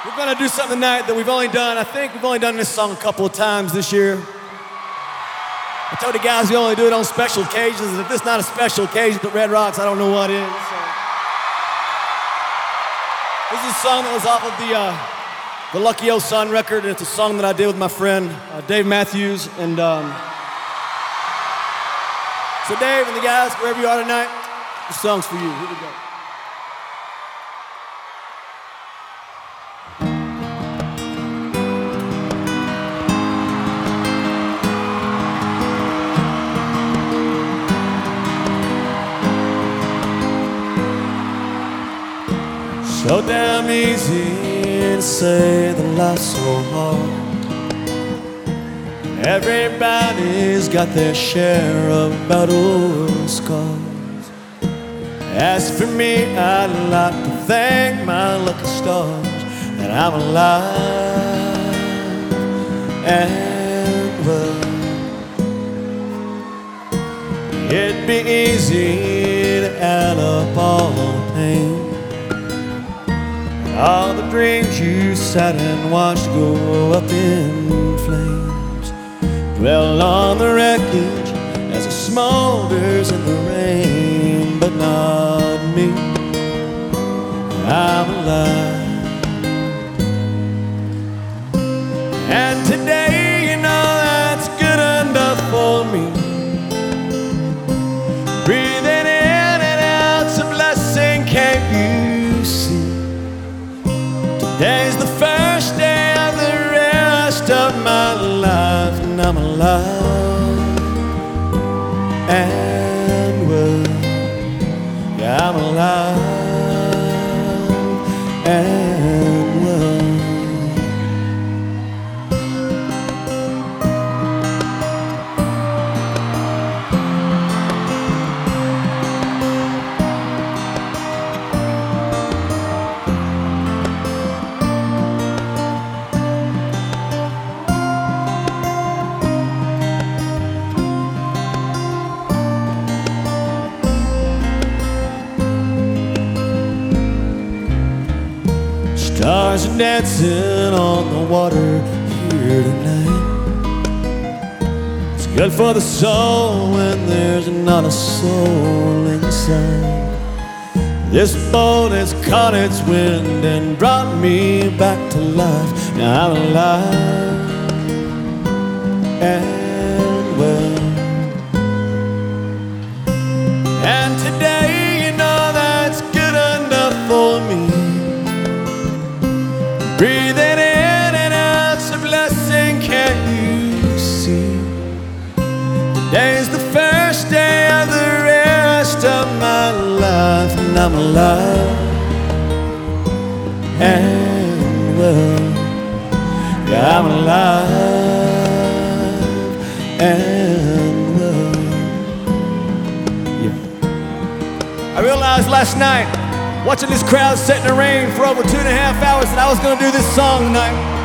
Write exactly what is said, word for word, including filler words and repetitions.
We're gonna do something tonight that we've only done, I think we've only done this song a couple of times this year. I told the guys we only do it on special occasions, and if this is not a special occasion at Red Rocks, I don't know what is. So. This is a song that was off of the, uh, the Lucky O Son record, and it's a song that I did with my friend uh, Dave Matthews. And um, so Dave and the guys, wherever you are tonight, this song's for you. Here we go. So damn easy to say that life's so hard. Everybody's got their share of battle scars. As for me, I'd like to thank my lucky stars that I'm alive and well. It'd be easy to add up all the pain, all the dreams you sat and watched go up in flames. Dwell on the wreckage as it smolders in the rain, but not me. I'm alive. And today, you know, that's good enough for me. Breathing in and out's a blessing, can't you see? Today's the first day of the rest of my life, and I'm alive and well. Yeah, I'm alive and well. Stars are dancing on the water here tonight. It's good for the soul when there's not a soul inside. This boat has caught its wind and brought me back to life. Now I'm alive and well. And today, you know, that's good enough for me. Breathing in and out's a blessing, can't you see? Today's the first day of the rest of my life, and I'm alive and well. Yeah, I'm alive and well. Yeah. I realized last night, watching this crowd sit in the rain for over two and a half hours, that I was gonna do this song tonight.